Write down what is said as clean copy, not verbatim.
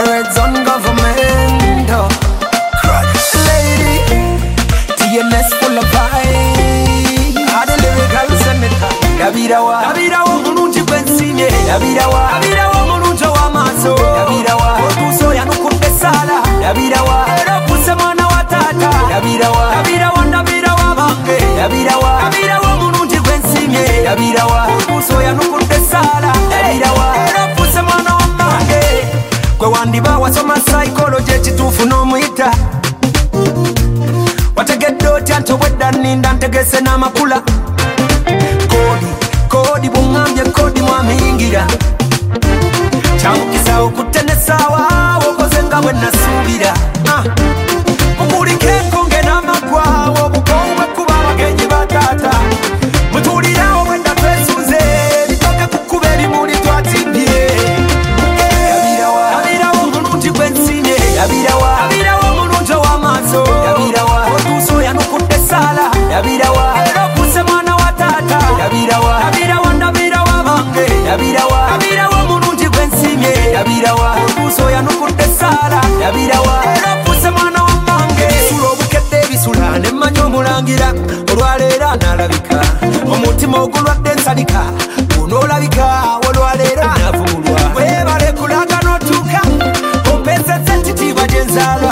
a red zone government. Lady, TNS full of vibe. I the lyrical senator. Yabirawa mulungi gwensinye. Yabirawa mulungi w'amaaso. Yabirawa otuuso yanukudde sala. Yabirawa era ofuse mwana wa taata. Yabirawa bange. Yabirawa mulungi gwensinye. Yabirawa otuuso yanukudde sala. Yabirawa era ofuse mwana wa mange. Gwe wandiba wasoma psychology ekituufu n'omuyita. Wategedde otya nti obwedda nninda ntegese n'amakula. Kodi bungambye kodi mwamiyingira. Kyamukisa okutte n'essaawa okoze nga bwe nasuubira. Mukulikeeko nge n'amagwa obukowu bwekuba abagenyi ba taata. Mutuulirawo bwedda twesunze bitoke kukuba ebimuli twatimbye. Yabirawo omulungi gwensinye. Yabirawo omulungi ow'amaaso. Otuuso yanukudde sala. Era ofuse mwana wa taata. Yabirawa bange. Yabirawa omulungi gwensimye. Otuuso yanukudde sala. Era ofuse mwana wa mange. Ebisula obukedde ebisula ne mmanya omulangira. Olwaleero analabika. Omutima ogulwadde ensalika. Gunoolabika olwaleero anavumulwa. Weebale kulaga n'otuuka. Ompesese ekitiibwa gye nzaalwa.